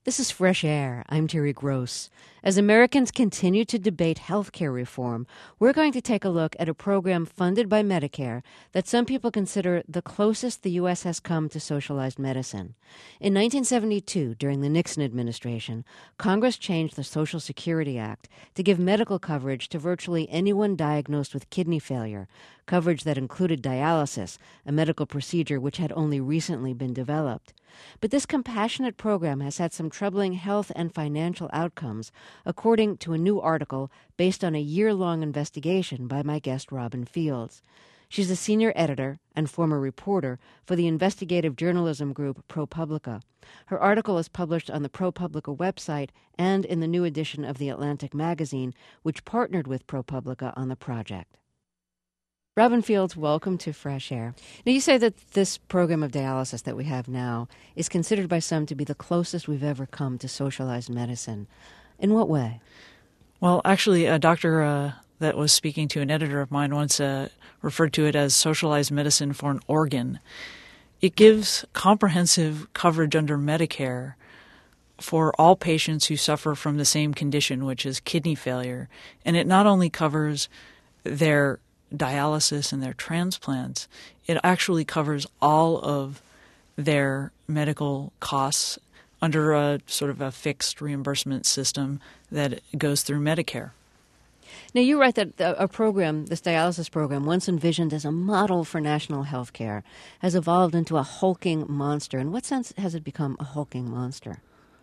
This is Fresh Air. I'm Terry Gross. As Americans continue to debate health care reform, we're going to take a look at a program funded by Medicare that some people consider the closest the U.S. has come to socialized medicine. In 1972, during the Nixon administration, Congress changed the Social Security Act to give medical coverage to virtually anyone diagnosed with kidney failure, coverage that included dialysis, a medical procedure which had only recently been developed. But this compassionate program has had some troubling health and financial outcomes, according to a new article based on a year-long investigation by my guest Robin Fields. She's a senior editor and former reporter for the investigative journalism group ProPublica. Her article is published on the ProPublica website and in the new edition of The Atlantic magazine, which partnered with ProPublica on the project. Robin Fields, welcome to Fresh Air. Now, you say that this program of dialysis that we have now is considered by some to be the closest we've ever come to socialized medicine. In what way? Well, actually, a doctor that was speaking to an editor of mine once referred to it as socialized medicine for an organ. It gives comprehensive coverage under Medicare for all patients who suffer from the same condition, which is kidney failure. And it not only covers their dialysis and their transplants, it actually covers all of their medical costs under a sort of a fixed reimbursement system that goes through Medicare. Now, you write that a program, this dialysis program, once envisioned as a model for national health care, has evolved into a hulking monster. In what sense has it become a hulking monster?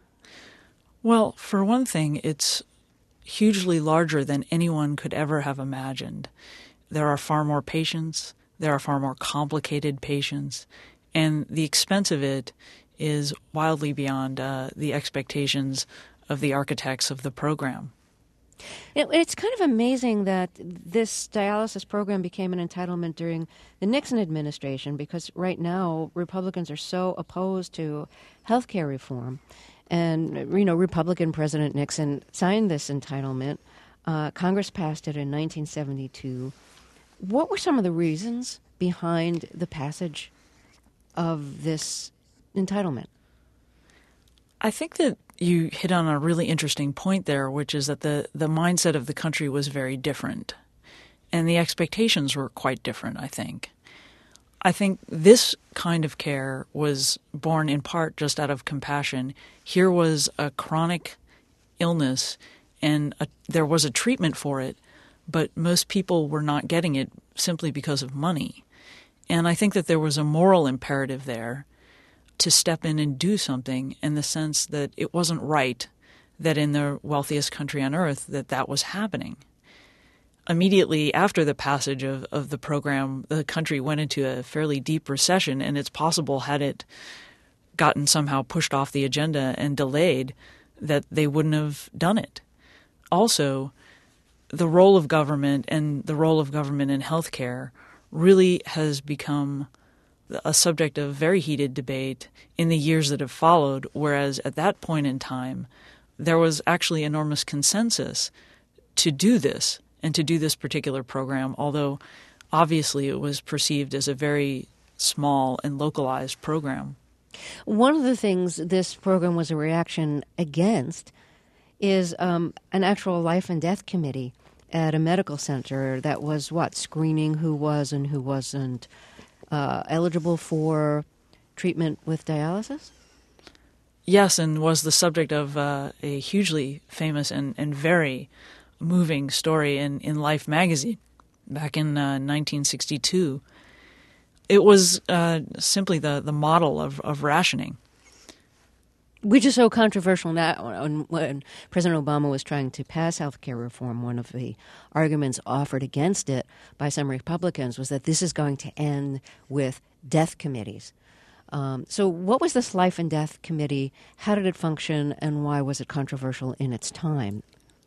Well, for one thing, it's hugely larger than anyone could ever have imagined. There are far more patients, there are far more complicated patients, and the expense of it is wildly beyond the expectations of the architects of the program. It's kind of amazing that this dialysis program became an entitlement during the Nixon administration, because right now Republicans are so opposed to health care reform. And, Republican President Nixon signed this entitlement. Congress passed it in 1972. What were some of the reasons behind the passage of this entitlement? I think that you hit on a really interesting point there, which is that the mindset of the country was very different. And the expectations were quite different, I think. I think this kind of care was born in part just out of compassion. Here was a chronic illness, and there was a treatment for it, but most people were not getting it simply because of money. And I think that there was a moral imperative there to step in and do something, in the sense that it wasn't right that in the wealthiest country on earth that was happening. Immediately after the passage of the program, the country went into a fairly deep recession, and it's possible, had it gotten somehow pushed off the agenda and delayed, that they wouldn't have done it. Also, the role of government and the role of government in healthcare really has become a subject of very heated debate in the years that have followed, whereas at that point in time, there was actually enormous consensus to do this and to do this particular program, although obviously it was perceived as a very small and localized program. One of the things this program was a reaction against is an actual life and death committee at a medical center that was, screening who was and who wasn't eligible for treatment with dialysis? Yes, and was the subject of a hugely famous and very moving story in Life magazine back in 1962. It was simply the model of rationing. Which is so controversial now. When President Obama was trying to pass health care reform, one of the arguments offered against it by some Republicans was that this is going to end with death committees. So what was this Life and Death Committee? How did it function, and why was it controversial in its time?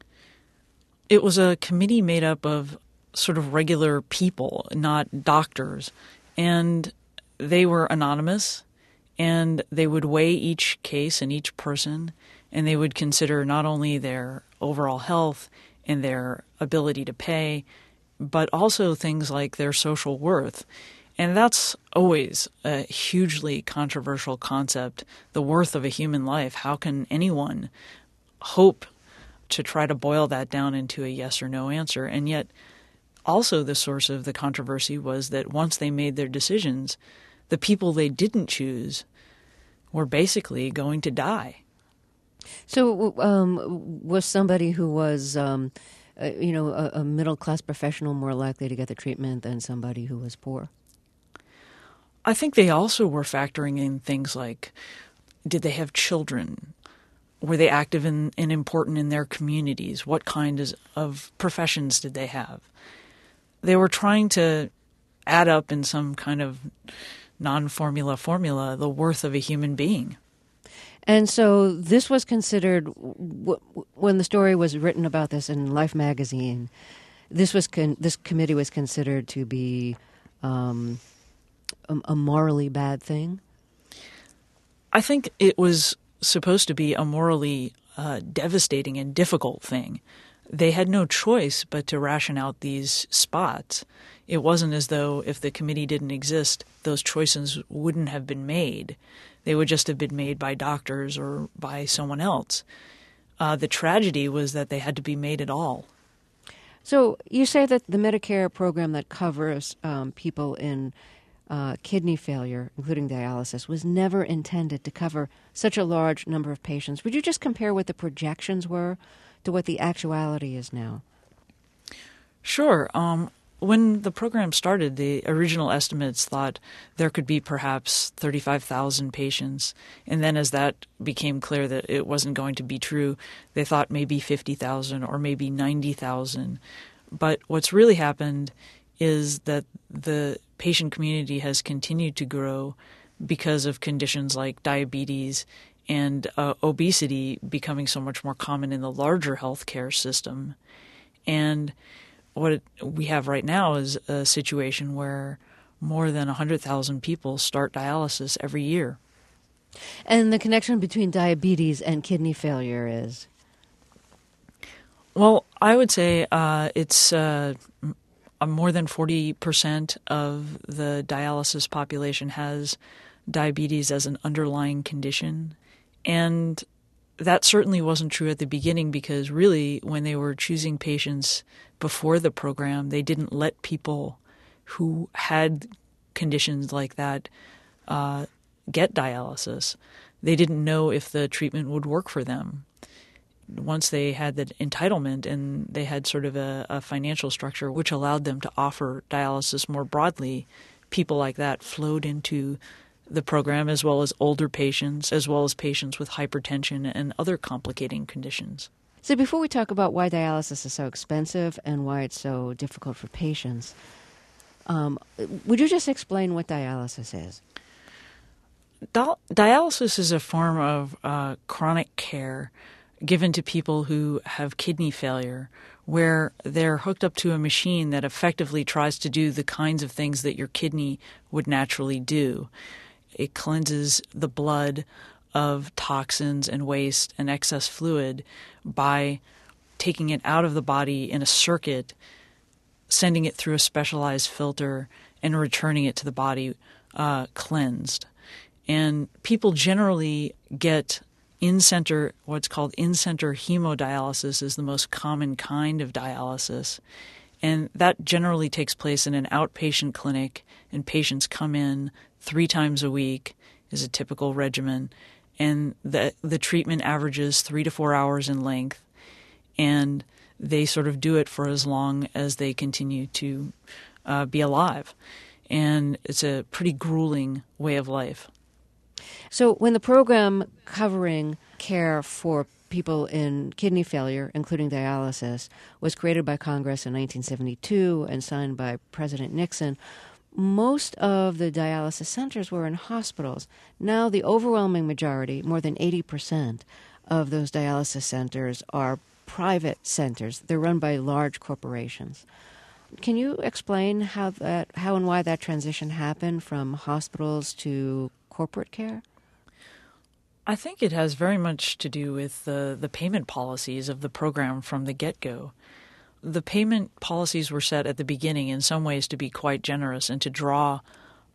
It was a committee made up of sort of regular people, not doctors, and they were anonymous. And they would weigh each case and each person, and they would consider not only their overall health and their ability to pay, but also things like their social worth. And that's always a hugely controversial concept, the worth of a human life. How can anyone hope to try to boil that down into a yes or no answer? And yet also the source of the controversy was that once they made their decisions, the people they didn't choose were basically going to die. So was somebody who was, a middle-class professional more likely to get the treatment than somebody who was poor? I think they also were factoring in things like, did they have children? Were they active and important in their communities? What kind of professions did they have? They were trying to add up in some kind of formula the worth of a human being. And so this was considered, when the story was written about this in Life magazine, this committee was considered to be a morally bad thing? I think it was supposed to be a morally devastating and difficult thing. They had no choice but to ration out these spots. It wasn't as though if the committee didn't exist, those choices wouldn't have been made. They would just have been made by doctors or by someone else. The tragedy was that they had to be made at all. So you say that the Medicare program that covers people in kidney failure, including dialysis, was never intended to cover such a large number of patients. Would you just compare what the projections were to what the actuality is now? Sure. When the program started, the original estimates thought there could be perhaps 35,000 patients. And then as that became clear that it wasn't going to be true, they thought maybe 50,000 or maybe 90,000. But what's really happened is that the patient community has continued to grow because of conditions like diabetes and obesity becoming so much more common in the larger healthcare system. And what we have right now is a situation where more than 100,000 people start dialysis every year. And the connection between diabetes and kidney failure is? Well, I would say it's more than 40% of the dialysis population has diabetes as an underlying condition. And that certainly wasn't true at the beginning because really when they were choosing patients before the program, they didn't let people who had conditions like that get dialysis. They didn't know if the treatment would work for them. Once they had the entitlement and they had sort of a financial structure which allowed them to offer dialysis more broadly, people like that flowed into the program, as well as older patients, as well as patients with hypertension and other complicating conditions. So before we talk about why dialysis is so expensive and why it's so difficult for patients, would you just explain what dialysis is? Dialysis is a form of chronic care given to people who have kidney failure, where they're hooked up to a machine that effectively tries to do the kinds of things that your kidney would naturally do. It cleanses the blood of toxins and waste and excess fluid by taking it out of the body in a circuit, sending it through a specialized filter, and returning it to the body cleansed. And people generally get in-center, what's called in-center hemodialysis is the most common kind of dialysis. And that generally takes place in an outpatient clinic, and patients come in 3 times a week is a typical regimen. And the treatment averages 3 to 4 hours in length. And they sort of do it for as long as they continue to be alive. And it's a pretty grueling way of life. So when the program covering care for people in kidney failure, including dialysis, was created by Congress in 1972 and signed by President Nixon, most of the dialysis centers were in hospitals. Now the overwhelming majority, more than 80% of those dialysis centers are private centers. They're run by large corporations. Can you explain how and why that transition happened from hospitals to corporate care? I think it has very much to do with the payment policies of the program from the get-go. The payment policies were set at the beginning in some ways to be quite generous and to draw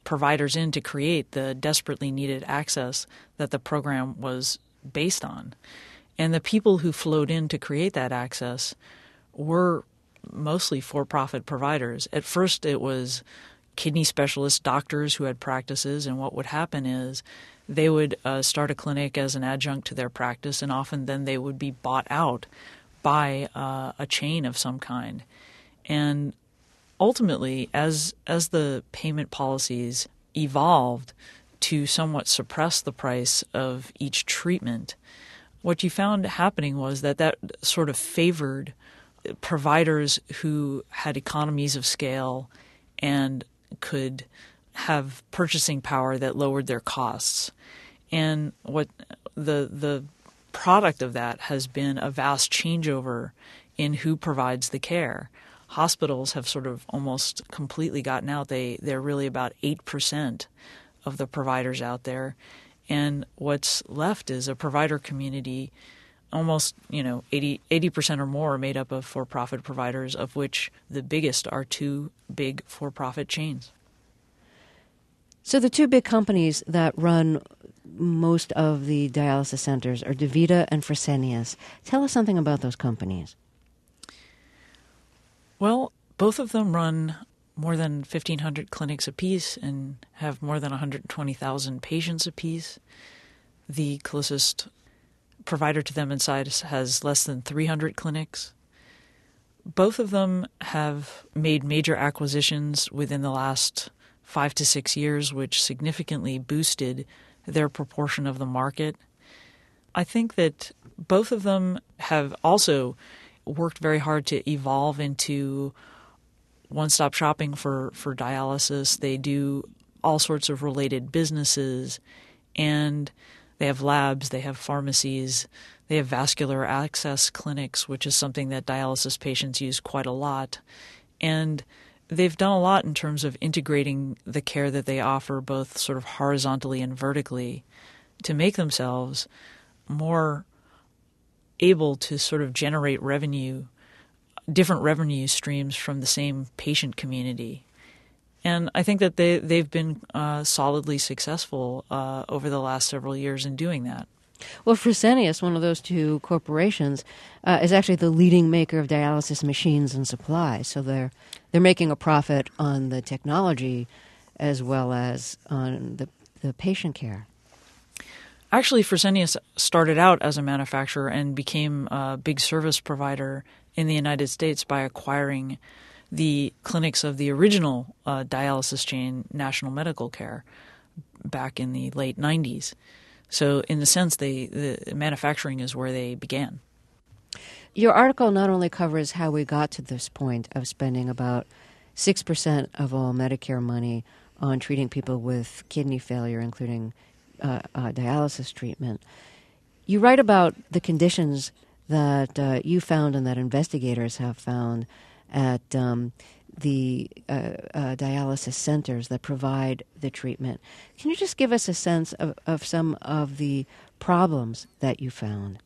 providers in to create the desperately needed access that the program was based on. And the people who flowed in to create that access were mostly for-profit providers. At first, it was kidney specialist doctors who had practices, and what would happen is they would start a clinic as an adjunct to their practice, and often then they would be bought out by a chain of some kind. And ultimately, as the payment policies evolved to somewhat suppress the price of each treatment, what you found happening was that sort of favored providers who had economies of scale and could have purchasing power that lowered their costs. And what the product of that has been a vast changeover in who provides the care. Hospitals have sort of almost completely gotten out. They're really about 8% of the providers out there. And what's left is a provider community, almost 80% or more are made up of for-profit providers, of which the biggest are two big for-profit chains. So the two big companies that run most of the dialysis centers are DaVita and Fresenius. Tell us something about those companies. Well, both of them run more than 1,500 clinics apiece and have more than 120,000 patients apiece. The closest provider to them in size has less than 300 clinics. Both of them have made major acquisitions within the last 5 to 6 years, which significantly boosted their proportion of the market. I think that both of them have also worked very hard to evolve into one-stop shopping for dialysis. They do all sorts of related businesses, and they have labs, they have pharmacies, they have vascular access clinics, which is something that dialysis patients use quite a lot. And they've done a lot in terms of integrating the care that they offer, both sort of horizontally and vertically, to make themselves more able to sort of generate revenue, different revenue streams from the same patient community. And I think that they've been solidly successful over the last several years in doing that. Well, Fresenius, one of those two corporations, is actually the leading maker of dialysis machines and supplies. So they're making a profit on the technology as well as on the patient care. Actually, Fresenius started out as a manufacturer and became a big service provider in the United States by acquiring the clinics of the original dialysis chain, National Medical Care, back in the late 90s. So in a sense, the manufacturing is where they began. Your article not only covers how we got to this point of spending about 6% of all Medicare money on treating people with kidney failure, including dialysis treatment. You write about the conditions that you found and that investigators have found at the dialysis centers that provide the treatment. Can you just give us a sense of some of the problems that you found?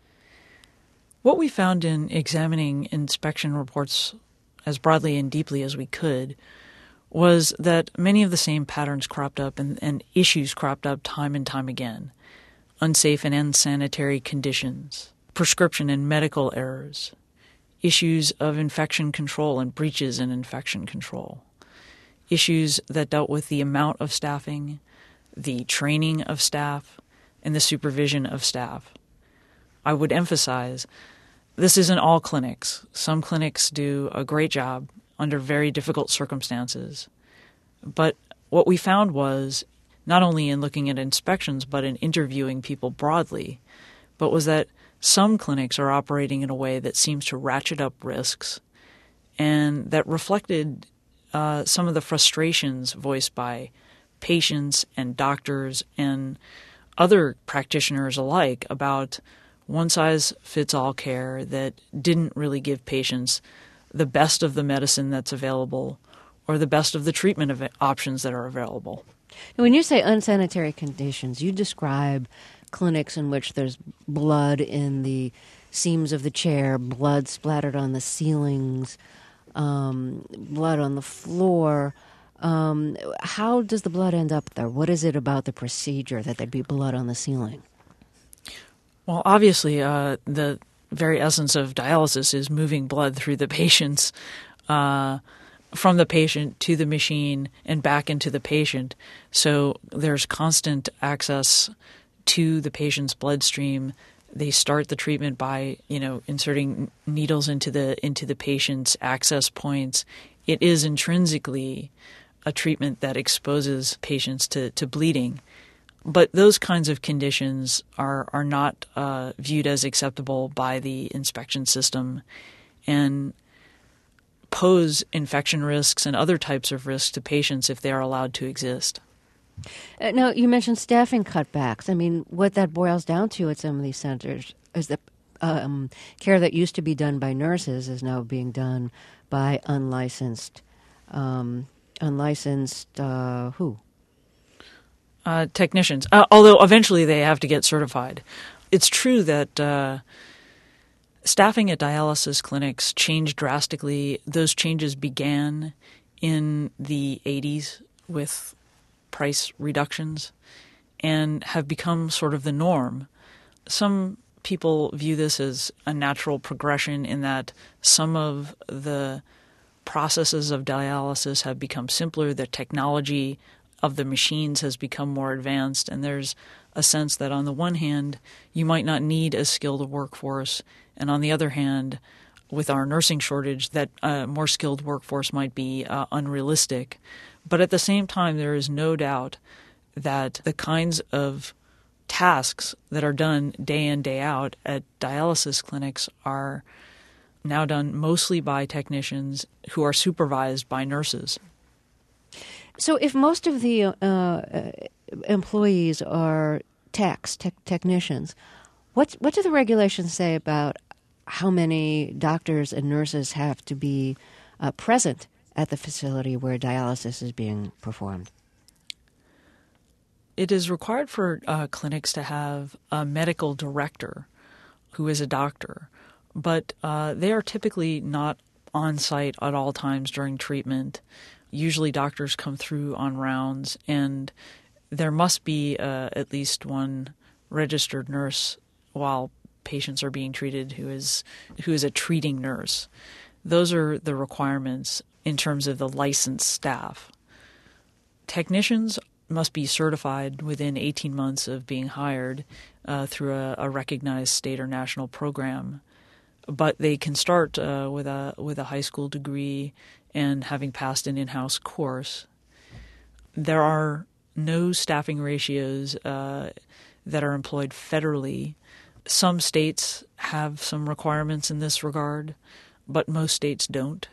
What we found in examining inspection reports as broadly and deeply as we could was that many of the same patterns cropped up and issues cropped up time and time again. Unsafe and unsanitary conditions, prescription and medical errors, issues of infection control and breaches in infection control, issues that dealt with the amount of staffing, the training of staff, and the supervision of staff. I would emphasize this isn't all clinics. Some clinics do a great job under very difficult circumstances. But what we found was, not only in looking at inspections, but in interviewing people broadly, but was that some clinics are operating in a way that seems to ratchet up risks and that reflected some of the frustrations voiced by patients and doctors and other practitioners alike about one-size-fits-all care that didn't really give patients the best of the medicine that's available or the best of the treatment options that are available. Now, when you say unsanitary conditions, you describe clinics in which there's blood in the seams of the chair, blood splattered on the ceilings, blood on the floor. How does the blood end up there? What is it about the procedure that there'd be blood on the ceiling? Well, obviously, the very essence of dialysis is moving blood through the patient's from the patient to the machine and back into the patient. So there's constant access to the patient's bloodstream. They start the treatment by, inserting needles into the patient's access points. It is intrinsically a treatment that exposes patients to bleeding. But those kinds of conditions are not viewed as acceptable by the inspection system and pose infection risks and other types of risks to patients if they are allowed to exist. Now, you mentioned staffing cutbacks. I mean, what that boils down to at some of these centers is that care that used to be done by nurses is now being done by unlicensed who? Technicians, although eventually they have to get certified. It's true that staffing at dialysis clinics changed drastically. Those changes began in the 80s with price reductions and have become sort of the norm. Some people view this as a natural progression in that some of the processes of dialysis have become simpler, the technology of the machines has become more advanced, and there's a sense that on the one hand, you might not need as skilled a workforce, and on the other hand, with our nursing shortage, that more skilled workforce might be unrealistic. But at the same time, there is no doubt that the kinds of tasks that are done day in, day out at dialysis clinics are now done mostly by technicians who are supervised by nurses. So if most of the employees are technicians, what do the regulations say about how many doctors and nurses have to be present at the facility where dialysis is being performed? It is required for clinics to have a medical director who is a doctor, but they are typically not on site at all times during treatment. Usually doctors come through on rounds, and there must be at least one registered nurse while patients are being treated who is a treating nurse. Those are the requirements in terms of the licensed staff. Technicians must be certified within 18 months of being hired through a recognized state or national program, but they can start with a high school degree and having passed an in-house course. There are no staffing ratios that are employed federally. Some states have some requirements in this regard, but most states don't.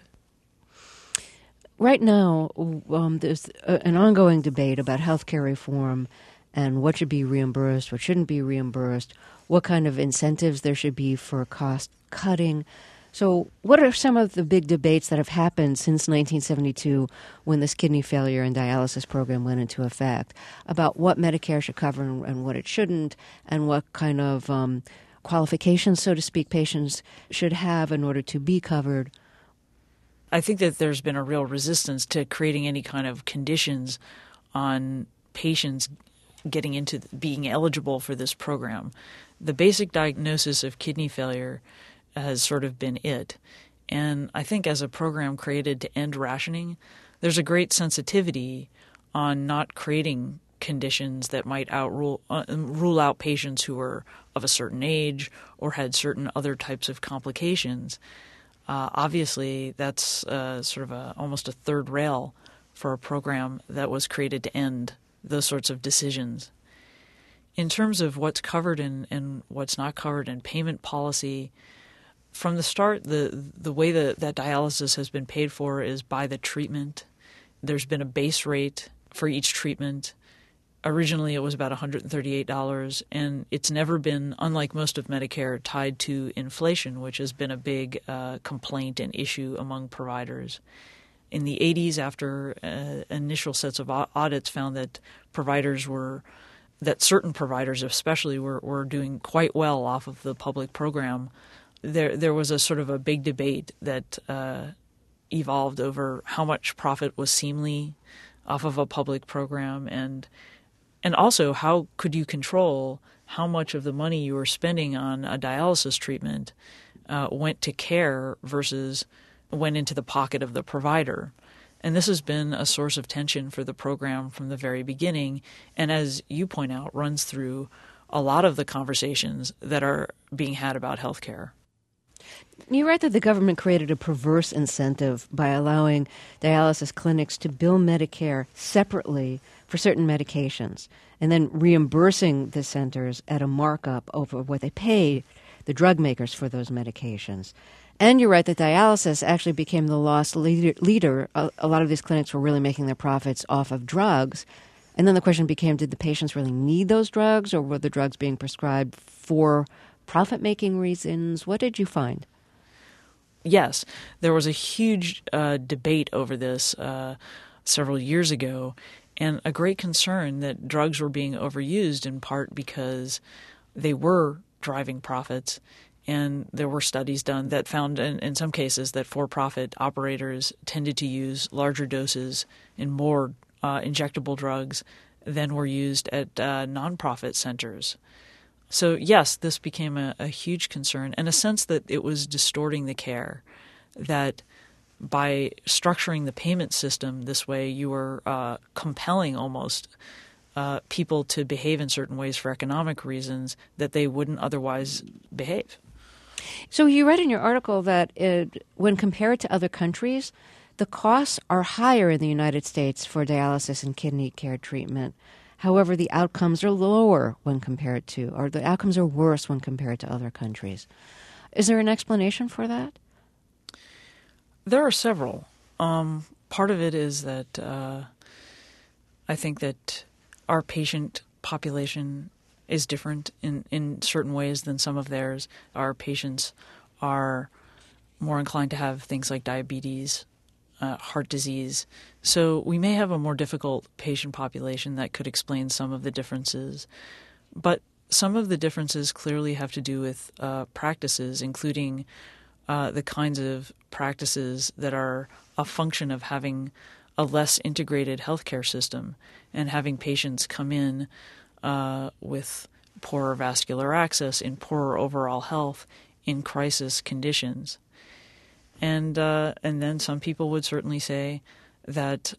Right now, there's an ongoing debate about healthcare reform and what should be reimbursed, what shouldn't be reimbursed, what kind of incentives there should be for cost cutting. So what are some of the big debates that have happened since 1972 when this kidney failure and dialysis program went into effect about what Medicare should cover and what it shouldn't, and what kind of qualifications, so to speak, patients should have in order to be covered? I think that there's been a real resistance to creating any kind of conditions on patients getting into being eligible for this program. The basic diagnosis of kidney failure has sort of been it. And I think as a program created to end rationing, there's a great sensitivity on not creating conditions that might rule out patients who are of a certain age or had certain other types of complications. Obviously, that's sort of almost a third rail for a program that was created to end those sorts of decisions. In terms of what's covered and what's not covered in payment policy, from the start, the way that dialysis has been paid for is by the treatment. There's been a base rate for each treatment. Originally, it was about $138, and it's never been, unlike most of Medicare, tied to inflation, which has been a big complaint and issue among providers. In the 80s, after initial sets of audits found that certain providers especially were doing quite well off of the public program, there was a sort of a big debate that evolved over how much profit was seemly off of a public program, and also how could you control how much of the money you were spending on a dialysis treatment went to care versus went into the pocket of the provider. And this has been a source of tension for the program from the very beginning, and as you point out, runs through a lot of the conversations that are being had about healthcare. You write that the government created a perverse incentive by allowing dialysis clinics to bill Medicare separately for certain medications and then reimbursing the centers at a markup over what they pay the drug makers for those medications. And you write that dialysis actually became the loss leader. A lot of these clinics were really making their profits off of drugs. And then the question became, did the patients really need those drugs, or were the drugs being prescribed for profit-making reasons? What did you find? Yes, there was a huge debate over this several years ago, and a great concern that drugs were being overused in part because they were driving profits. And there were studies done that found in some cases that for-profit operators tended to use larger doses in more injectable drugs than were used at nonprofit centers. So yes, this became a huge concern, and a sense that it was distorting the care, that by structuring the payment system this way, you were compelling almost people to behave in certain ways for economic reasons that they wouldn't otherwise behave. So you read in your article that when compared to other countries, the costs are higher in the United States for dialysis and kidney care treatment. However, the outcomes are lower when compared to, or the outcomes are worse when compared to other countries. Is there an explanation for that? There are several. Part of it is that I think that our patient population is different in certain ways than some of theirs. Our patients are more inclined to have things like diabetes, heart disease. So we may have a more difficult patient population that could explain some of the differences. But some of the differences clearly have to do with practices, including the kinds of practices that are a function of having a less integrated healthcare system and having patients come in with poorer vascular access, in poorer overall health, in crisis conditions. And then some people would certainly say that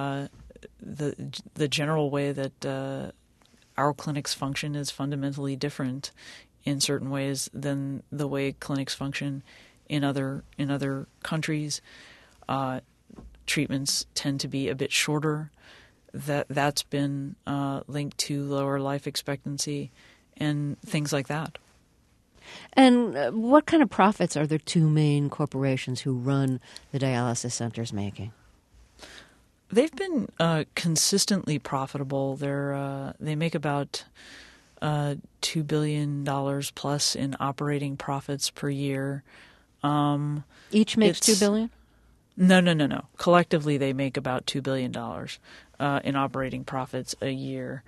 the general way that our clinics function is fundamentally different in certain ways than the way clinics function in other countries. Treatments tend to be a bit shorter. That's been linked to lower life expectancy and things like that. And what kind of profits are the two main corporations who run the dialysis centers making? They've been consistently profitable. They make about $2 billion plus in operating profits per year. Each makes $2 billion? No. Collectively, they make about $2 billion in operating profits a year.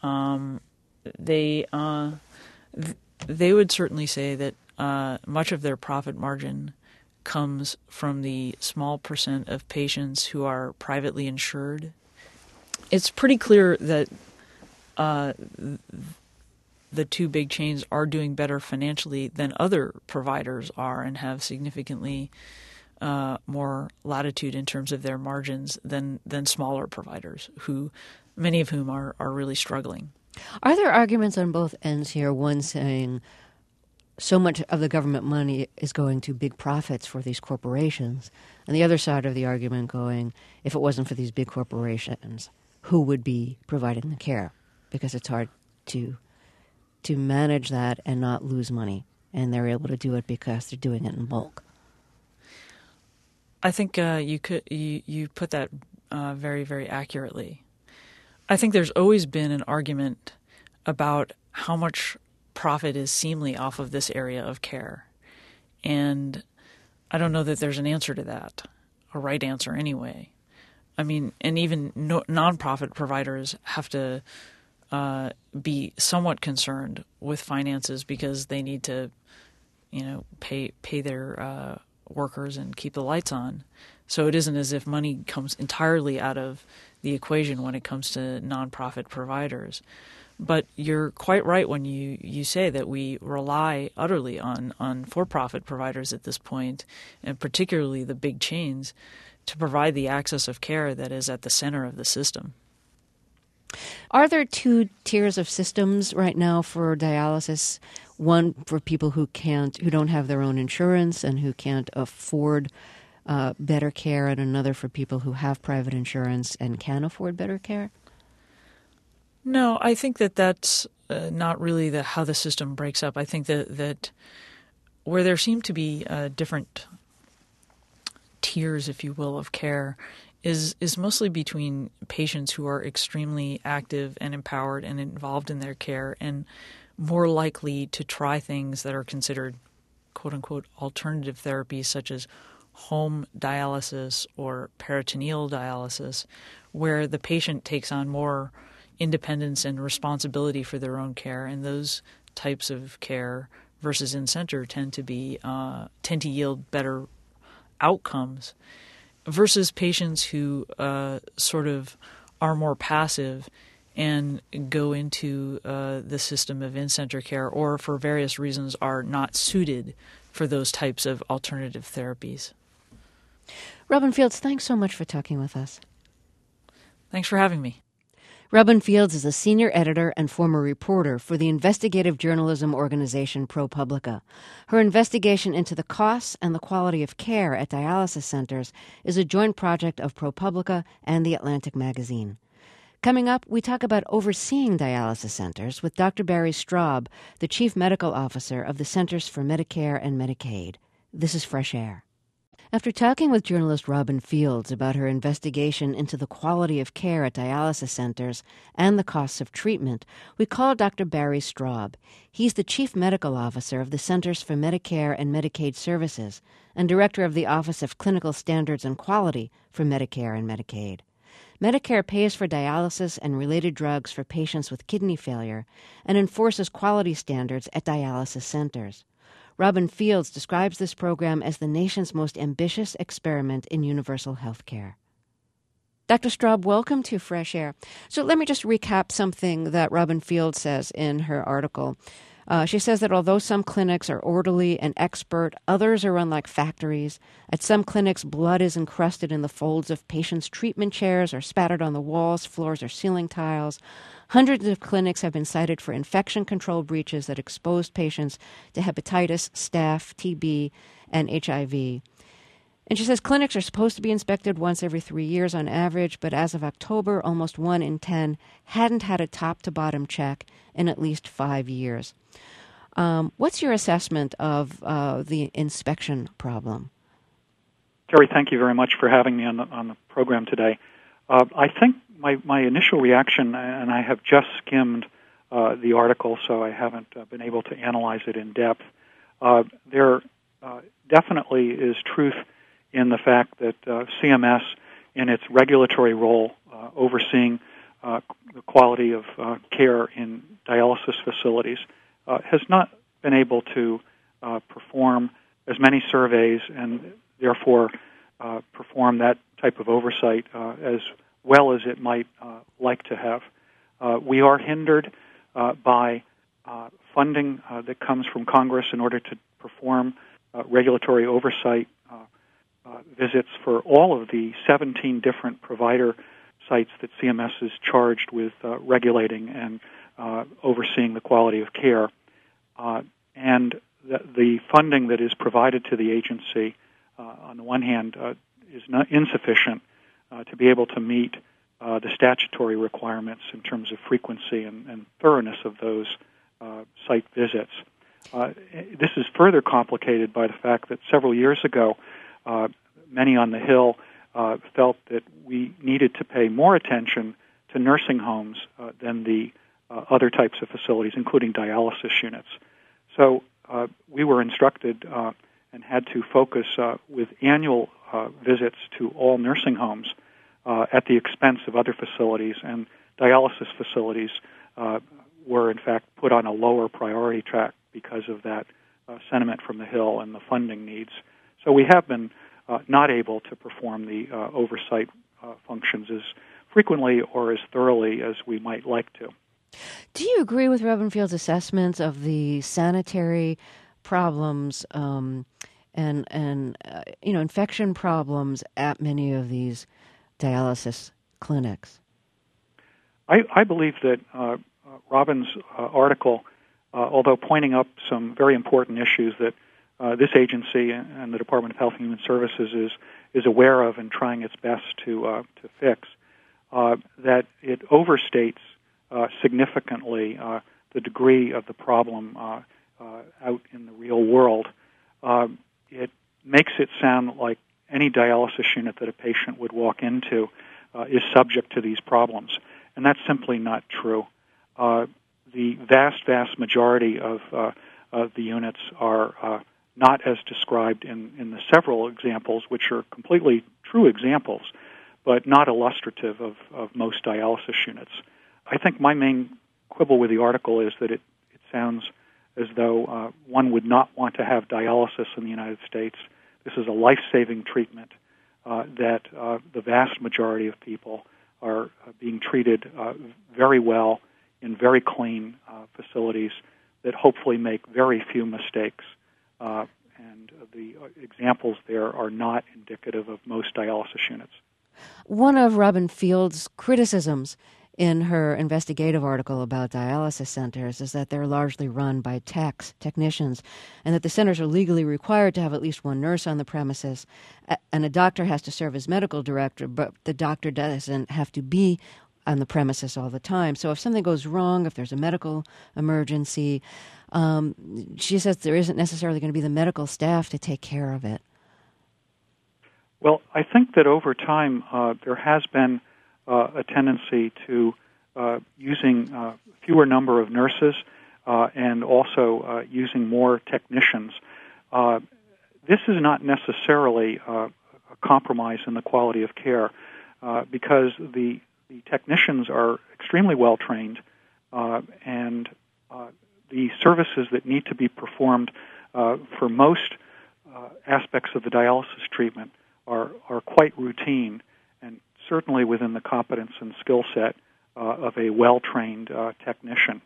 They would certainly say that much of their profit margin comes from the small percent of patients who are privately insured. It's pretty clear that the two big chains are doing better financially than other providers are and have significantly more latitude in terms of their margins than smaller providers, who many of whom are really struggling. Are there arguments on both ends here? One saying so much of the government money is going to big profits for these corporations, and the other side of the argument going, if it wasn't for these big corporations, who would be providing the care? Because it's hard to manage that and not lose money, and they're able to do it because they're doing it in bulk. I think you put that very, very accurately. I think there's always been an argument about how much profit is seemly off of this area of care. And I don't know that there's an answer to that, a right answer anyway. I mean, and even nonprofit providers have to be somewhat concerned with finances because they need to, pay their workers and keep the lights on. So it isn't as if money comes entirely out of the equation when it comes to nonprofit providers. But you're quite right when you say that we rely utterly on for-profit providers at this point, and particularly the big chains, to provide the access of care that is at the center of the system. Are there two tiers of systems right now for dialysis? One for people who don't have their own insurance and who can't afford better care, and another for people who have private insurance and can afford better care? No, I think that's not really how the system breaks up. I think that where there seem to be different tiers, if you will, of care is mostly between patients who are extremely active and empowered and involved in their care and more likely to try things that are considered, quote-unquote, alternative therapies such as home dialysis or peritoneal dialysis, where the patient takes on more independence and responsibility for their own care, and those types of care versus in-center tend to yield better outcomes versus patients who sort of are more passive and go into the system of in-center care or for various reasons are not suited for those types of alternative therapies. Robin Fields, thanks so much for talking with us. Thanks for having me. Robin Fields is a senior editor and former reporter for the investigative journalism organization ProPublica. Her investigation into the costs and the quality of care at dialysis centers is a joint project of ProPublica and The Atlantic magazine. Coming up, we talk about overseeing dialysis centers with Dr. Barry Straub, the Chief Medical Officer of the Centers for Medicare and Medicaid. This is Fresh Air. After talking with journalist Robin Fields about her investigation into the quality of care at dialysis centers and the costs of treatment, we called Dr. Barry Straub. He's the Chief Medical Officer of the Centers for Medicare and Medicaid Services and Director of the Office of Clinical Standards and Quality for Medicare and Medicaid. Medicare pays for dialysis and related drugs for patients with kidney failure and enforces quality standards at dialysis centers. Robin Fields describes this program as the nation's most ambitious experiment in universal health care. Dr. Straub, welcome to Fresh Air. So let me just recap something that Robin Fields says in her article. She says that although some clinics are orderly and expert, others are run like factories. At some clinics, blood is encrusted in the folds of patients' treatment chairs or spattered on the walls, floors, or ceiling tiles. Hundreds of clinics have been cited for infection control breaches that exposed patients to hepatitis, staph, TB, and HIV. And she says clinics are supposed to be inspected once every 3 years on average, but as of October, almost 1 in 10 hadn't had a top-to-bottom check in at least 5 years. What's your assessment of the inspection problem? Terry, thank you very much for having me on the program today. I think my initial reaction, and I have just skimmed the article, so I haven't been able to analyze it in depth. There definitely is truth in the fact that CMS, in its regulatory role overseeing the quality of care in dialysis facilities, has not been able to perform as many surveys and therefore perform that type of oversight as well as it might like to have. We are hindered by funding that comes from Congress in order to perform regulatory oversight visits for all of the 17 different provider sites that CMS is charged with regulating and overseeing the quality of care. And the funding that is provided to the agency, on the one hand, is not insufficient to be able to meet the statutory requirements in terms of frequency and thoroughness of those site visits. This is further complicated by the fact that several years ago, many on the Hill felt that we needed to pay more attention to nursing homes than the other types of facilities, including dialysis units. So we were instructed and had to focus with annual visits to all nursing homes at the expense of other facilities, and dialysis facilities were, in fact, put on a lower priority track because of that sentiment from the Hill and the funding needs. So we have been not able to perform the oversight functions as frequently or as thoroughly as we might like to. Do you agree with Robin Field's assessments of the sanitary problems and infection problems at many of these dialysis clinics? I believe that Robin's article, although pointing up some very important issues that this agency and the Department of Health and Human Services is aware of and trying its best to fix, that it overstates significantly the degree of the problem out in the real world. It makes it sound like any dialysis unit that a patient would walk into is subject to these problems, and that's simply not true. The vast majority of the units are not as described in the several examples, which are completely true examples, but not illustrative of most dialysis units. I think my main quibble with the article is that it sounds as though one would not want to have dialysis in the United States. This is a life-saving treatment that the vast majority of people are being treated very well in very clean facilities that hopefully make very few mistakes. And the examples there are not indicative of most dialysis units. One of Robin Field's criticisms in her investigative article about dialysis centers is that they're largely run by technicians, and that the centers are legally required to have at least one nurse on the premises, and a doctor has to serve as medical director, but the doctor doesn't have to be on the premises all the time. So if something goes wrong, if there's a medical emergency, she says there isn't necessarily going to be the medical staff to take care of it. Well, I think that over time there has been a tendency to using fewer number of nurses and also using more technicians. This is not necessarily a compromise in the quality of care because the technicians are extremely well trained and the services that need to be performed for most aspects of the dialysis treatment are quite routine and certainly within the competence and skill set of a well-trained technician.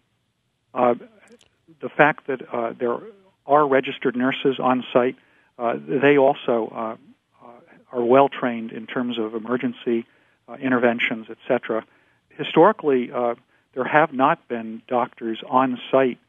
The fact that there are registered nurses on site, they also are well-trained in terms of emergency interventions, etc. Historically, there have not been doctors on site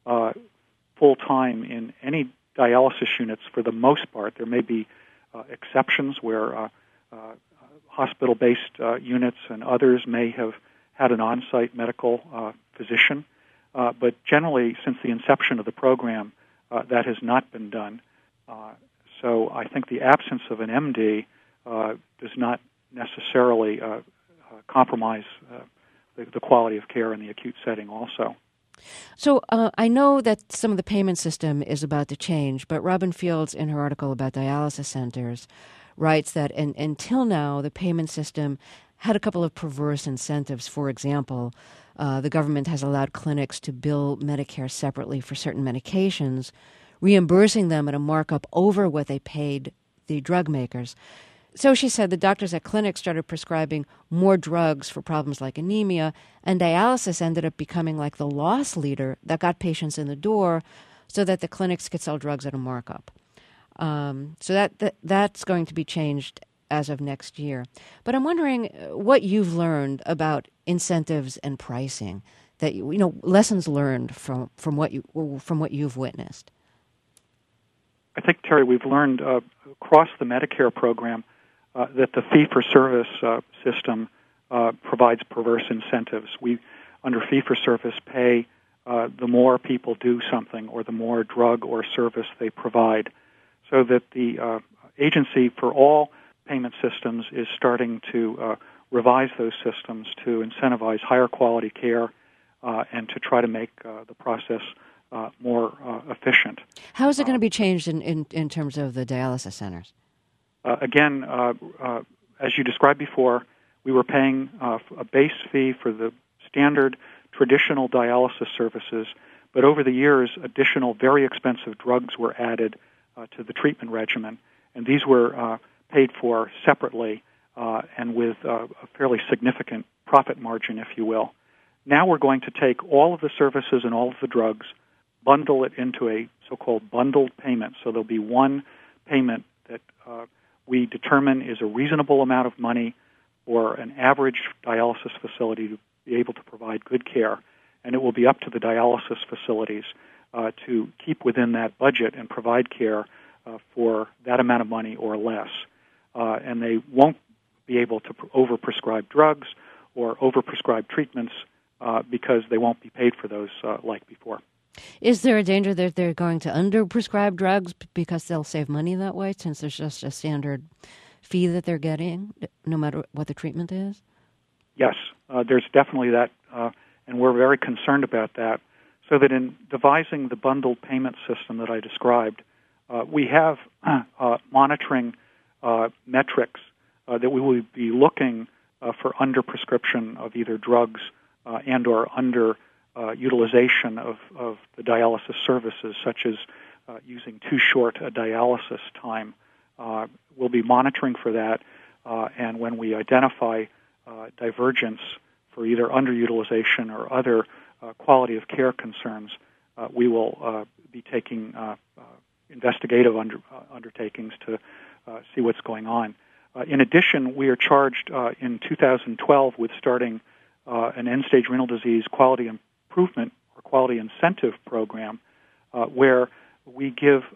full-time in any dialysis units for the most part. There may be exceptions where hospital-based units and others may have had an on-site medical physician, but generally, since the inception of the program, that has not been done. So I think the absence of an MD does not necessarily compromise the quality of care in the acute setting also. So I know that some of the payment system is about to change, but Robin Fields, in her article about dialysis centers, writes that until now, the payment system had a couple of perverse incentives. For example, the government has allowed clinics to bill Medicare separately for certain medications, reimbursing them at a markup over what they paid the drug makers. So she said the doctors at clinics started prescribing more drugs for problems like anemia, and dialysis ended up becoming like the loss leader that got patients in the door so that the clinics could sell drugs at a markup. So that's going to be changed as of next year. But I'm wondering what you've learned about incentives and pricing, that lessons learned from what you've witnessed. I think, Terry, we've learned across the Medicare program that the fee-for-service system provides perverse incentives. We, under fee-for-service, pay the more people do something or the more drug or service they provide, so that the agency for all payment systems is starting to revise those systems to incentivize higher quality care and to try to make the process more efficient. How is it going to be changed in terms of the dialysis centers? Again, as you described before, we were paying a base fee for the standard traditional dialysis services, but over the years, additional very expensive drugs were added to the treatment regimen, And these were paid for separately and with a fairly significant profit margin, if you will. Now we're going to take all of the services and all of the drugs, bundle it into a so-called bundled payment. So there'll be one payment that we determine is a reasonable amount of money for an average dialysis facility to be able to provide good care. And it will be up to the dialysis facilities to keep within that budget and provide care for that amount of money or less. And they won't be able to overprescribe drugs or overprescribe treatments because they won't be paid for those like before. Is there a danger that they're going to underprescribe drugs because they'll save money that way, since there's just a standard fee that they're getting, no matter what the treatment is? Yes, there's definitely that, and we're very concerned about that. So that in devising the bundled payment system that I described, we have monitoring metrics that we will be looking for underprescription of either drugs and or under utilization of the dialysis services, such as using too short a dialysis time. We'll be monitoring for that, and when we identify divergence for either underutilization or other quality of care concerns, we will be taking investigative undertakings to see what's going on. In addition, we are charged in 2012 with starting an end-stage renal disease quality improvement or quality incentive program where we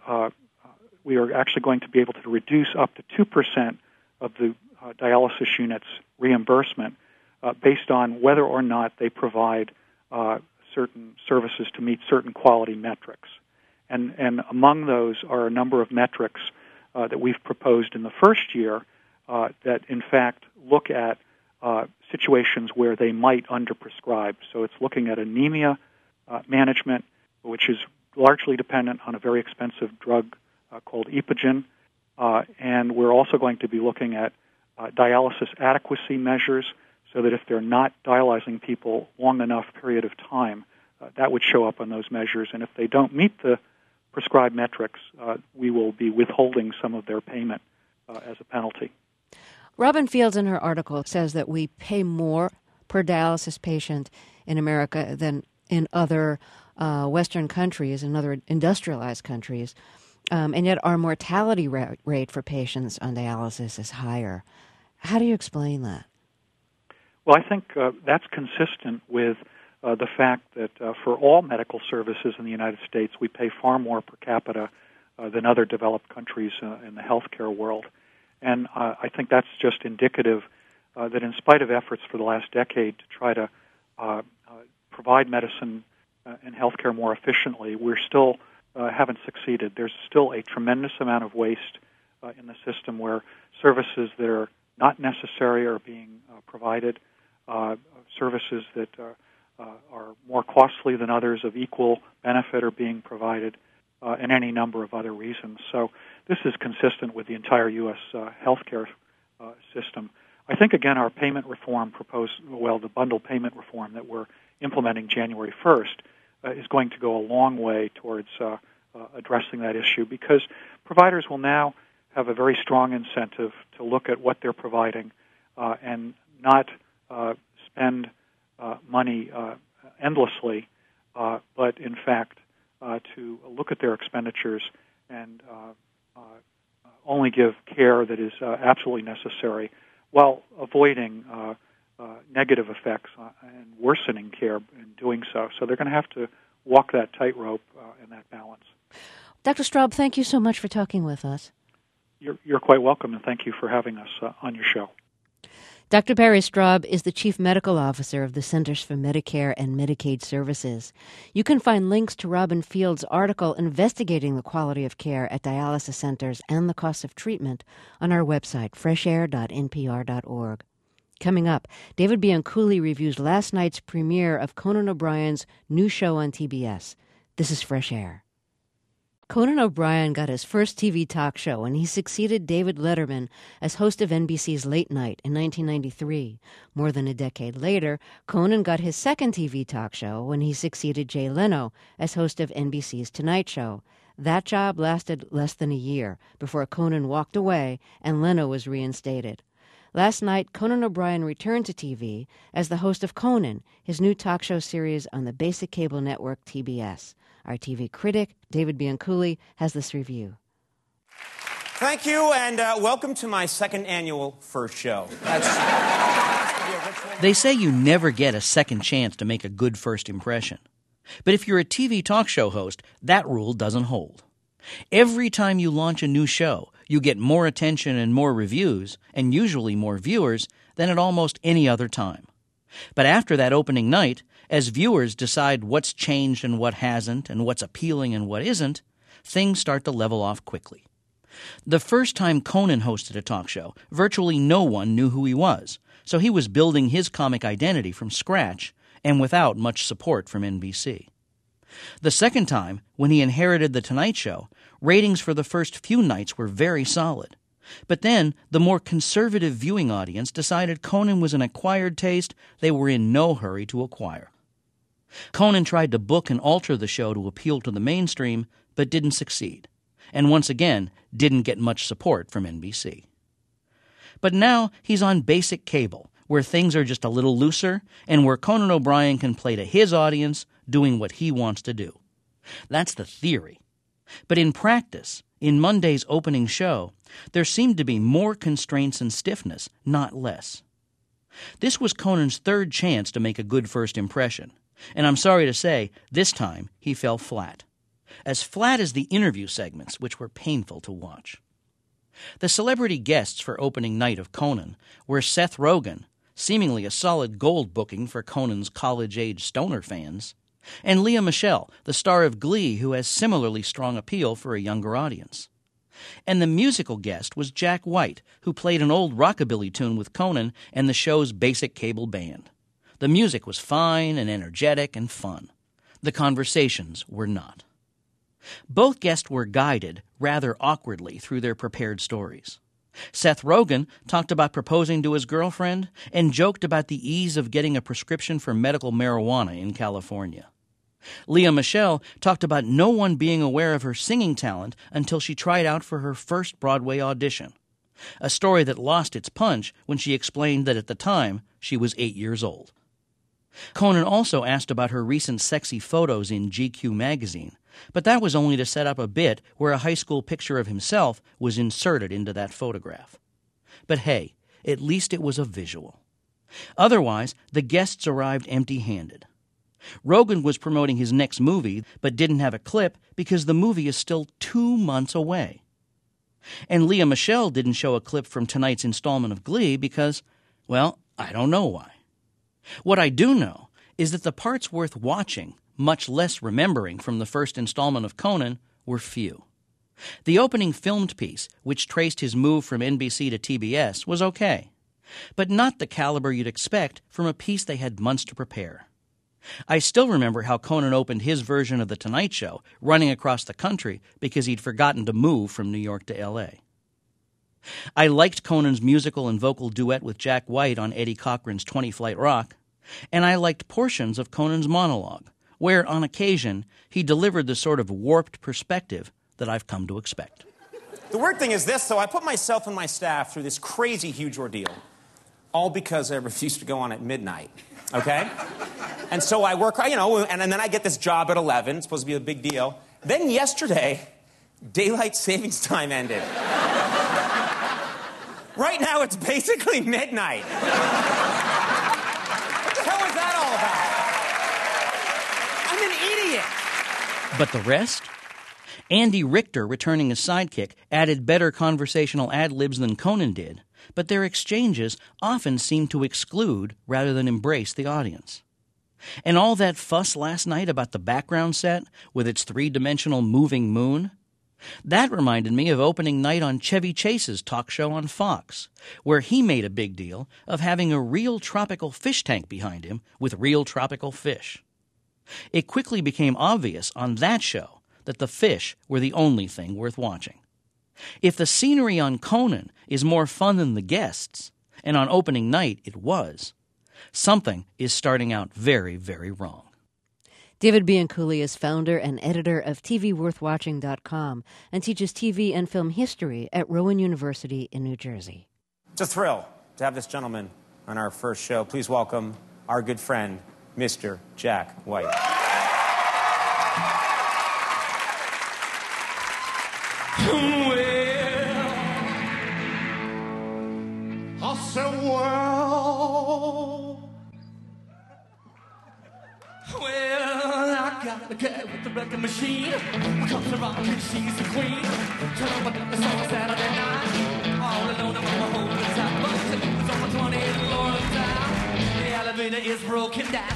are actually going to be able to reduce up to 2% of the dialysis unit's reimbursement based on whether or not they provide certain services to meet certain quality metrics. And among those are a number of metrics that we've proposed in the first year that, in fact, look at situations where they might underprescribe. So it's looking at anemia management, which is largely dependent on a very expensive drug called Epogen. And we're also going to be looking at dialysis adequacy measures so that if they're not dialyzing people long enough period of time, that would show up on those measures. And if they don't meet the prescribed metrics, we will be withholding some of their payment as a penalty. Robin Fields, in her article, says that we pay more per dialysis patient in America than in other Western countries and other industrialized countries, and yet our mortality rate for patients on dialysis is higher. How do you explain that? Well, I think that's consistent with the fact that for all medical services in the United States, we pay far more per capita than other developed countries in the healthcare world. And I think that's just indicative that in spite of efforts for the last decade to try to provide medicine and healthcare more efficiently, we're still haven't succeeded. There's still a tremendous amount of waste in the system where services that are not necessary are being provided, services that are more costly than others of equal benefit are being provided, and any number of other reasons. So this is consistent with the entire U.S. Healthcare system. I think, again, our payment reform the bundle payment reform that we're implementing January 1st is going to go a long way towards addressing that issue, because providers will now have a very strong incentive to look at what they're providing and not spend money endlessly, but in fact to look at their expenditures and only give care that is absolutely necessary while avoiding negative effects and worsening care in doing so. So they're going to have to walk that tightrope and that balance. Dr. Straub, thank you so much for talking with us. You're quite welcome, and thank you for having us on your show. Dr. Barry Straub is the Chief Medical Officer of the Centers for Medicare and Medicaid Services. You can find links to Robin Fields' article investigating the quality of care at dialysis centers and the cost of treatment on our website, freshair.npr.org. Coming up, David Bianculli reviews last night's premiere of Conan O'Brien's new show on TBS. This is Fresh Air. Conan O'Brien got his first TV talk show when he succeeded David Letterman as host of NBC's Late Night in 1993. More than a decade later, Conan got his second TV talk show when he succeeded Jay Leno as host of NBC's Tonight Show. That job lasted less than a year before Conan walked away and Leno was reinstated. Last night, Conan O'Brien returned to TV as the host of Conan, his new talk show series on the basic cable network TBS. Our TV critic, David Bianculli, has this review. Thank you, and welcome to my second annual First Show. They say you never get a second chance to make a good first impression. But if you're a TV talk show host, that rule doesn't hold. Every time you launch a new show, you get more attention and more reviews, and usually more viewers, than at almost any other time. But after that opening night, as viewers decide what's changed and what hasn't, and what's appealing and what isn't, things start to level off quickly. The first time Conan hosted a talk show, virtually no one knew who he was, so he was building his comic identity from scratch and without much support from NBC. The second time, when he inherited The Tonight Show, ratings for the first few nights were very solid. But then, the more conservative viewing audience decided Conan was an acquired taste they were in no hurry to acquire. Conan tried to book and alter the show to appeal to the mainstream, but didn't succeed, and once again didn't get much support from NBC. But now he's on basic cable, where things are just a little looser and where Conan O'Brien can play to his audience doing what he wants to do. That's the theory. But in practice, in Monday's opening show, there seemed to be more constraints and stiffness, not less. This was Conan's third chance to make a good first impression, and I'm sorry to say, this time he fell flat. As flat as the interview segments, which were painful to watch. The celebrity guests for opening night of Conan were Seth Rogen, seemingly a solid gold booking for Conan's college-age stoner fans, and Lea Michele, the star of Glee, who has similarly strong appeal for a younger audience. And the musical guest was Jack White, who played an old rockabilly tune with Conan and the show's basic cable band. The music was fine and energetic and fun. The conversations were not. Both guests were guided, rather awkwardly, through their prepared stories. Seth Rogen talked about proposing to his girlfriend and joked about the ease of getting a prescription for medical marijuana in California. Lea Michele talked about no one being aware of her singing talent until she tried out for her first Broadway audition, a story that lost its punch when she explained that at the time she was 8 years old. Conan also asked about her recent sexy photos in GQ magazine, but that was only to set up a bit where a high school picture of himself was inserted into that photograph. But hey, at least it was a visual. Otherwise, the guests arrived empty-handed. Rogen was promoting his next movie, but didn't have a clip because the movie is still 2 months away. And Lea Michele didn't show a clip from tonight's installment of Glee because, well, I don't know why. What I do know is that the parts worth watching, much less remembering from the first installment of Conan, were few. The opening filmed piece, which traced his move from NBC to TBS, was okay, but not the caliber you'd expect from a piece they had months to prepare. I still remember how Conan opened his version of The Tonight Show, running across the country because he'd forgotten to move from New York to L.A. I liked Conan's musical and vocal duet with Jack White on Eddie Cochran's 20 Flight Rock, and I liked portions of Conan's monologue, where, on occasion, he delivered the sort of warped perspective that I've come to expect. The weird thing is this, though. I put myself and my staff through this crazy, huge ordeal, all because I refused to go on at midnight, okay? And so I work, and then I get this job at 11. It's supposed to be a big deal. Then yesterday, daylight savings time ended. Right now, it's basically midnight. What the hell is that all about? I'm an idiot. But the rest? Andy Richter, returning as sidekick, added better conversational ad-libs than Conan did, but their exchanges often seemed to exclude rather than embrace the audience. And all that fuss last night about the background set with its three-dimensional moving moon, that reminded me of opening night on Chevy Chase's talk show on Fox, where he made a big deal of having a real tropical fish tank behind him with real tropical fish. It quickly became obvious on that show that the fish were the only thing worth watching. If the scenery on Conan is more fun than the guests, and on opening night it was, something is starting out very, very wrong. David Bianculli is founder and editor of TVWorthWatching.com and teaches TV and film history at Rowan University in New Jersey. It's a thrill to have this gentleman on our first show. Please welcome our good friend, Mr. Jack White. I said, well, I got the guy with the record machine. Comes around and she's the queen. Turn on the song Saturday night. All alone I'm on my home with top boats. It was on my 20th floor of town. The elevator is broken down.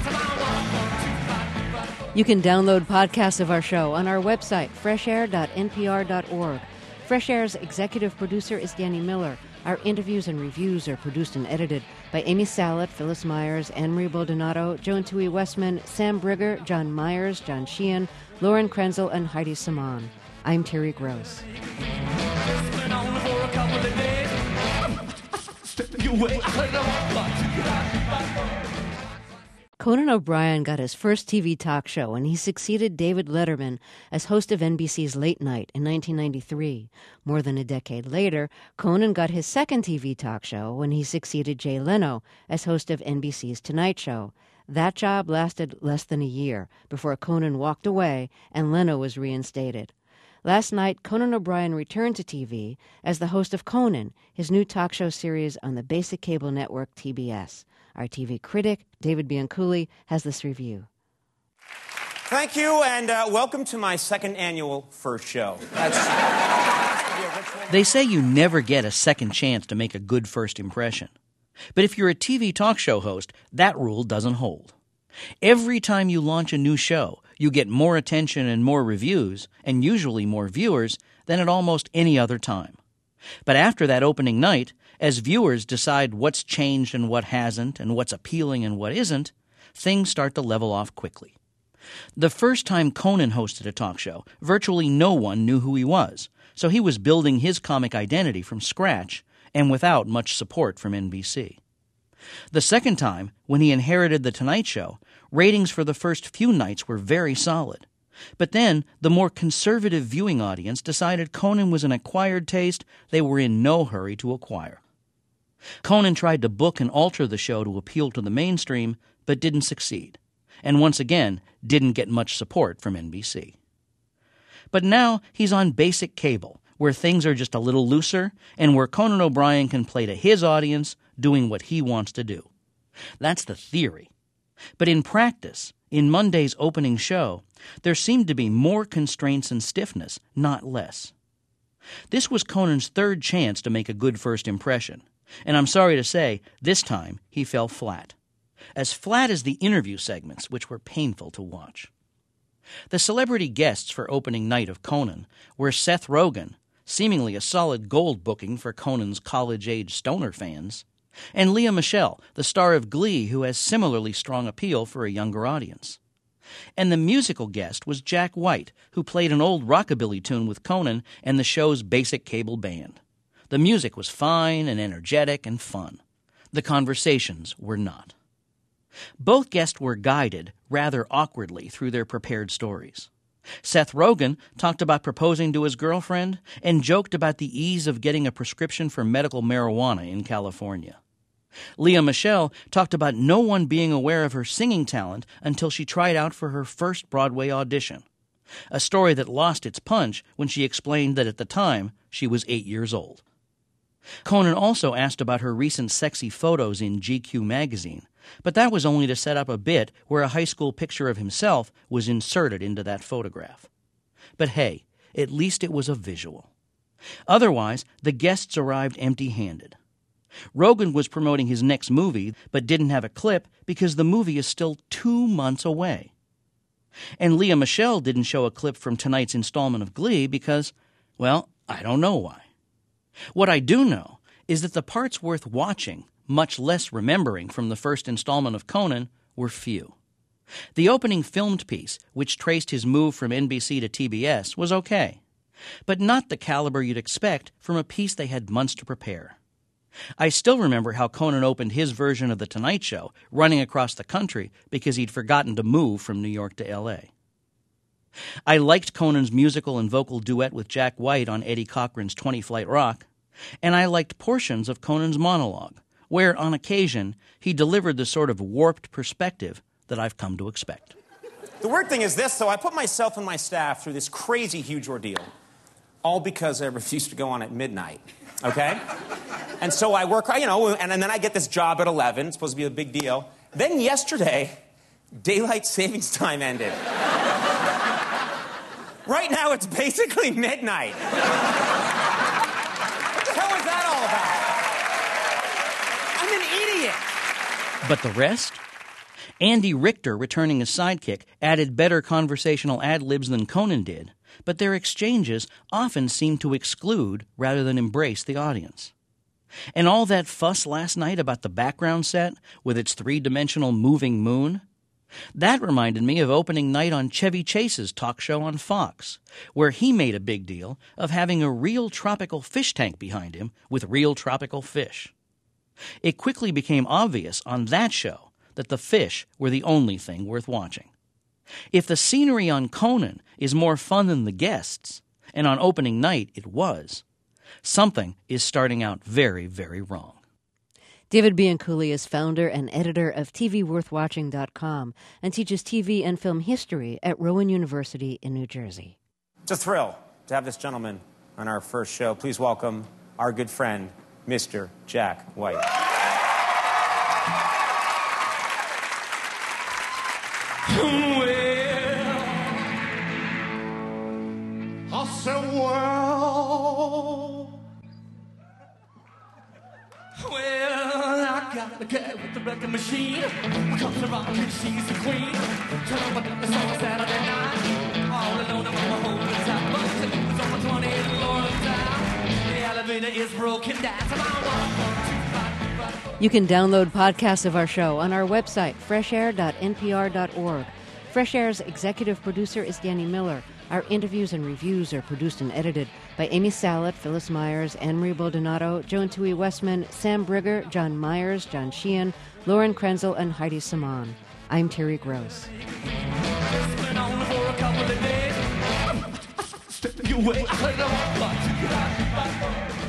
You can download podcasts of our show on our website, freshair.npr.org. Fresh Air's executive producer is Danny Miller. Our interviews and reviews are produced and edited by Amy Salet, Phyllis Myers, Anne-Marie Baldonado, Joan Tui Westman, Sam Brigger, John Myers, John Sheehan, Lauren Krenzel, and Heidi Saman. I'm Terry Gross. Conan O'Brien got his first TV talk show when he succeeded David Letterman as host of NBC's Late Night in 1993. More than a decade later, Conan got his second TV talk show when he succeeded Jay Leno as host of NBC's Tonight Show. That job lasted less than a year before Conan walked away and Leno was reinstated. Last night, Conan O'Brien returned to TV as the host of Conan, his new talk show series on the basic cable network TBS. Our TV critic, David Bianculli, has this review. Thank you, and welcome to my second annual first show. They say you never get a second chance to make a good first impression. But if you're a TV talk show host, that rule doesn't hold. Every time you launch a new show, you get more attention and more reviews, and usually more viewers, than at almost any other time. But after that opening night, as viewers decide what's changed and what hasn't, and what's appealing and what isn't, things start to level off quickly. The first time Conan hosted a talk show, virtually no one knew who he was, so he was building his comic identity from scratch and without much support from NBC. The second time, when he inherited The Tonight Show, ratings for the first few nights were very solid. But then, the more conservative viewing audience decided Conan was an acquired taste they were in no hurry to acquire. Conan tried to book and alter the show to appeal to the mainstream, but didn't succeed, and once again didn't get much support from NBC. But now he's on basic cable, where things are just a little looser, and where Conan O'Brien can play to his audience, doing what he wants to do. That's the theory. But in practice, in Monday's opening show, there seemed to be more constraints and stiffness, not less. This was Conan's third chance to make a good first impression, and I'm sorry to say, this time he fell flat. As flat as the interview segments, which were painful to watch. The celebrity guests for opening night of Conan were Seth Rogen, seemingly a solid gold booking for Conan's college-age stoner fans, and Lea Michele, the star of Glee, who has similarly strong appeal for a younger audience. And the musical guest was Jack White, who played an old rockabilly tune with Conan and the show's basic cable band. The music was fine and energetic and fun. The conversations were not. Both guests were guided, rather awkwardly, through their prepared stories. Seth Rogen talked about proposing to his girlfriend and joked about the ease of getting a prescription for medical marijuana in California. Lea Michele talked about no one being aware of her singing talent until she tried out for her first Broadway audition, a story that lost its punch when she explained that at the time she was 8 years old. Conan also asked about her recent sexy photos in GQ magazine, but that was only to set up a bit where a high school picture of himself was inserted into that photograph. But hey, at least it was a visual. Otherwise, the guests arrived empty-handed. Rogen was promoting his next movie, but didn't have a clip because the movie is still 2 months away. And Lea Michele didn't show a clip from tonight's installment of Glee because, well, I don't know why. What I do know is that the parts worth watching, much less remembering from the first installment of Conan, were few. The opening filmed piece, which traced his move from NBC to TBS, was okay, but not the caliber you'd expect from a piece they had months to prepare. I still remember how Conan opened his version of The Tonight Show, running across the country because he'd forgotten to move from New York to L.A. I liked Conan's musical and vocal duet with Jack White on Eddie Cochran's 20 Flight Rock, and I liked portions of Conan's monologue, where, on occasion, he delivered the sort of warped perspective that I've come to expect. The weird thing is this, though. I put myself and my staff through this crazy, huge ordeal, all because I refused to go on at midnight, okay? And so I work, and then I get this job at 11. It's supposed to be a big deal. Then yesterday, daylight savings time ended. Right now, it's basically midnight. What the hell is that all about? I'm an idiot. But the rest? Andy Richter, returning as sidekick, added better conversational ad-libs than Conan did, but their exchanges often seemed to exclude rather than embrace the audience. And all that fuss last night about the background set with its three-dimensional moving moon, that reminded me of opening night on Chevy Chase's talk show on Fox, where he made a big deal of having a real tropical fish tank behind him with real tropical fish. It quickly became obvious on that show that the fish were the only thing worth watching. If the scenery on Conan is more fun than the guests, and on opening night it was, something is starting out very, very wrong. David Bianculli is founder and editor of TVWorthWatching.com and teaches TV and film history at Rowan University in New Jersey. It's a thrill to have this gentleman on our first show. Please welcome our good friend, Mr. Jack White. I said, well, I got the cat with the record machine. Comes around and she's the queen. Turn on the song Saturday night. All alone I'm on my home with top bucks. And it was on my 20th floor of town. The elevator is broken down. You can download podcasts of our show on our website, freshair.npr.org. Fresh Air's executive producer is Danny Miller. Our interviews and reviews are produced and edited by Amy Salet, Phyllis Myers, Anne-Marie Baldonado, Joan Tui Westman, Sam Brigger, John Myers, John Sheehan, Lauren Krenzel, and Heidi Saman. I'm Terry Gross. You wait, I